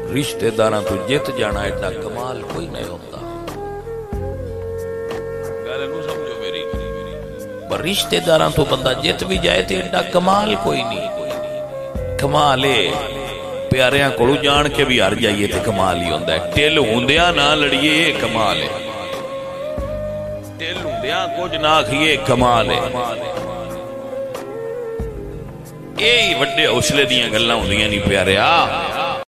रिश्तेदारां तो जित जाना एडा कमाल कोई नहीं होता। गल नूं समझो मेरी, पर रिश्तेदारां तो बंदा जित भी जाए तो एडा कमाल कोई नहीं। कमाल है प्यारियां कोलों जान के भी हार जाइए तो कमाल ही होंदा है। टिल हुंदियां ना लड़िए, ये कमाल है। टिल हुंदियां कुछ ना आखिए, कमाल है। यही वड्डे हौसले दीयां गल्लां हुंदियां नहीं प्यारिया।